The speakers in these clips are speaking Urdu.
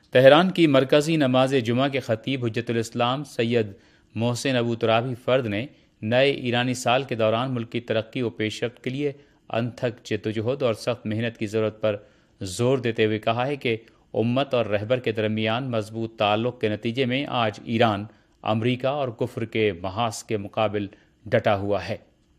تہران کی مرکزی نماز جمعہ کے خطیب حجت الاسلام سید محسن ابو ترابی فرد نے نئے ایرانی سال کے دوران ملک کی ترقی و پیشرفت کے لیے انتھک جدوجہد اور سخت محنت کی ضرورت پر زور دیتے ہوئے کہا ہے کہ امت اور رہبر کے درمیان مضبوط تعلق کے نتیجے میں آج ایران امریکہ اور کفر کے محاذ کے مقابل ڈٹا ہوا ہے۔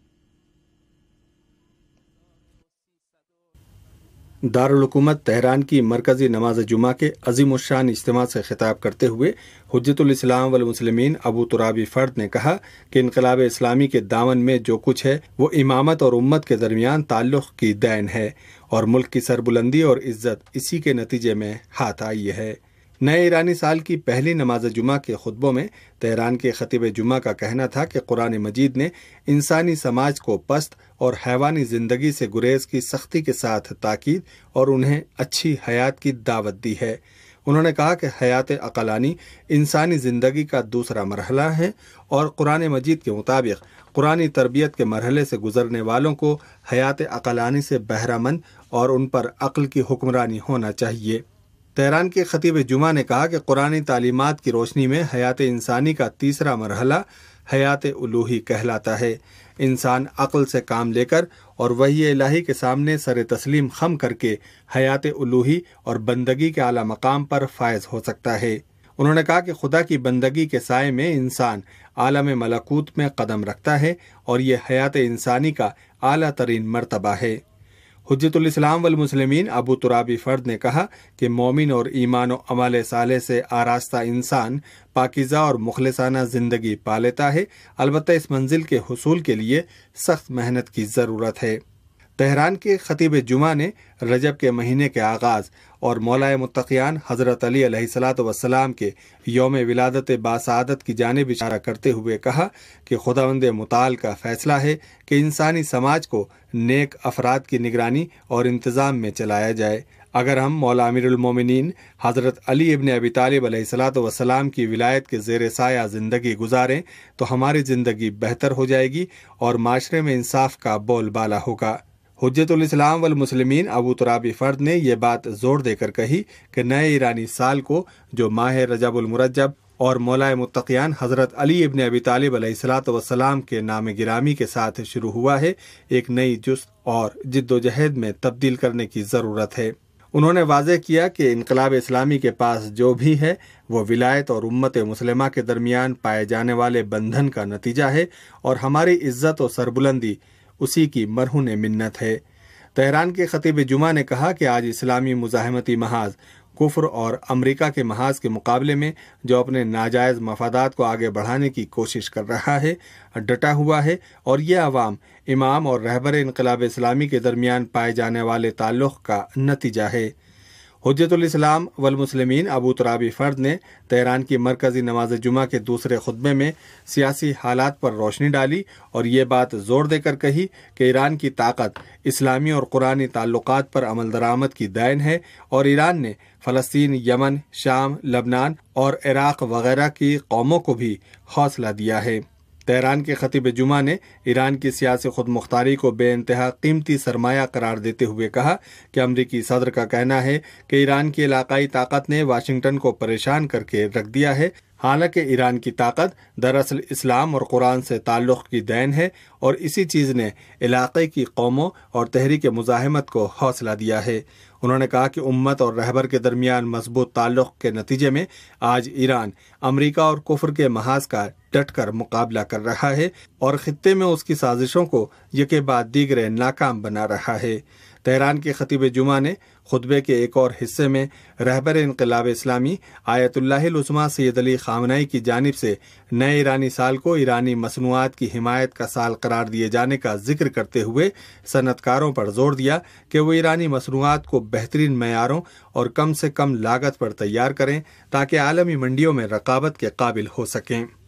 دارالحکومت تہران کی مرکزی نماز جمعہ کے عظیم الشان اجتماع سے خطاب کرتے ہوئے حجت الاسلام والمسلمین ابو ترابی فرد نے کہا کہ انقلاب اسلامی کے دامن میں جو کچھ ہے وہ امامت اور امت کے درمیان تعلق کی دین ہے اور ملک کی سربلندی اور عزت اسی کے نتیجے میں ہاتھ آئی ہے۔ نئے ایرانی سال کی پہلی نماز جمعہ کے خطبوں میں تہران کے خطیب جمعہ کا کہنا تھا کہ قرآن مجید نے انسانی سماج کو پست اور حیوانی زندگی سے گریز کی سختی کے ساتھ تاکید اور انہیں اچھی حیات کی دعوت دی ہے۔ انہوں نے کہا کہ حیات عقلانی انسانی زندگی کا دوسرا مرحلہ ہے اور قرآن مجید کے مطابق قرآنی تربیت کے مرحلے سے گزرنے والوں کو حیات عقلانی سے بہرہ مند اور ان پر عقل کی حکمرانی ہونا چاہیے۔ تہران کے خطیب جمعہ نے کہا کہ قرآنی تعلیمات کی روشنی میں حیات انسانی کا تیسرا مرحلہ حیات الوہی کہلاتا ہے۔ انسان عقل سے کام لے کر اور وحی الہی کے سامنے سر تسلیم خم کر کے حیات الوہی اور بندگی کے اعلیٰ مقام پر فائز ہو سکتا ہے۔ انہوں نے کہا کہ خدا کی بندگی کے سائے میں انسان عالم ملکوت میں قدم رکھتا ہے اور یہ حیات انسانی کا اعلیٰ ترین مرتبہ ہے۔ حجت الاسلام والمسلمین ابو ترابی فرد نے کہا کہ مومن اور ایمان و عمل صالح سے آراستہ انسان پاکیزہ اور مخلصانہ زندگی پا لیتا ہے، البتہ اس منزل کے حصول کے لیے سخت محنت کی ضرورت ہے۔ تہران کے خطیب جمعہ نے رجب کے مہینے کے آغاز اور مولا متقیان حضرت علی علیہ الصلوۃ والسلام کے یوم ولادت باسعادت کی جانب اشارہ کرتے ہوئے کہا کہ خداوند متعال کا فیصلہ ہے کہ انسانی سماج کو نیک افراد کی نگرانی اور انتظام میں چلایا جائے۔ اگر ہم مولا امیر المومنین حضرت علی ابن ابی طالب علیہ الصلوۃ والسلام کی ولایت کے زیر سایہ زندگی گزاریں تو ہماری زندگی بہتر ہو جائے گی اور معاشرے میں انصاف کا بول بالا ہوگا۔ حجت الاسلام والمسلمین ابو ترابی فرد نے یہ بات زور دے کر کہی کہ نئے ایرانی سال کو جو ماہ رجب المرجب اور مولا متقیان حضرت علی ابن ابی طالب علیہ الصلوۃ والسلام کے نام گرامی کے ساتھ شروع ہوا ہے، ایک نئی جست اور جد و جہد میں تبدیل کرنے کی ضرورت ہے۔ انہوں نے واضح کیا کہ انقلاب اسلامی کے پاس جو بھی ہے وہ ولایت اور امت مسلمہ کے درمیان پائے جانے والے بندھن کا نتیجہ ہے اور ہماری عزت و سربلندی اسی کی مرہون منت ہے۔ تہران کے خطیب جمعہ نے کہا کہ آج اسلامی مزاحمتی محاذ کفر اور امریکہ کے محاذ کے مقابلے میں جو اپنے ناجائز مفادات کو آگے بڑھانے کی کوشش کر رہا ہے، ڈٹا ہوا ہے اور یہ عوام امام اور رہبر انقلاب اسلامی کے درمیان پائے جانے والے تعلق کا نتیجہ ہے۔ حجت الاسلام والمسلمین ابو ترابی فرد نے تہران کی مرکزی نماز جمعہ کے دوسرے خطبے میں سیاسی حالات پر روشنی ڈالی اور یہ بات زور دے کر کہی کہ ایران کی طاقت اسلامی اور قرآنی تعلقات پر عمل درآمد کی دین ہے اور ایران نے فلسطین، یمن، شام، لبنان اور عراق وغیرہ کی قوموں کو بھی حوصلہ دیا ہے۔ تہران کے خطیب جمعہ نے ایران کی سیاسی خود مختاری کو بے انتہا قیمتی سرمایہ قرار دیتے ہوئے کہا کہ امریکی صدر کا کہنا ہے کہ ایران کی علاقائی طاقت نے واشنگٹن کو پریشان کر کے رکھ دیا ہے، حالانکہ ایران کی طاقت دراصل اسلام اور قرآن سے تعلق کی دین ہے اور اسی چیز نے علاقے کی قوموں اور تحریک مزاحمت کو حوصلہ دیا ہے۔ انہوں نے کہا کہ امت اور رہبر کے درمیان مضبوط تعلق کے نتیجے میں آج ایران امریکہ اور کفر کے محاذ کا ڈٹ کر مقابلہ کر رہا ہے اور خطے میں اس کی سازشوں کو یکے بعد دیگرے ناکام بنا رہا ہے۔ تہران کے خطیب جمعہ نے خطبے کے ایک اور حصے میں رہبر انقلاب اسلامی آیت اللہ العظمیٰ سید علی خامنہئی کی جانب سے نئے ایرانی سال کو ایرانی مصنوعات کی حمایت کا سال قرار دیے جانے کا ذکر کرتے ہوئے صنعت کاروں پر زور دیا کہ وہ ایرانی مصنوعات کو بہترین معیاروں اور کم سے کم لاگت پر تیار کریں تاکہ عالمی منڈیوں میں رقابت کے قابل ہو سکیں۔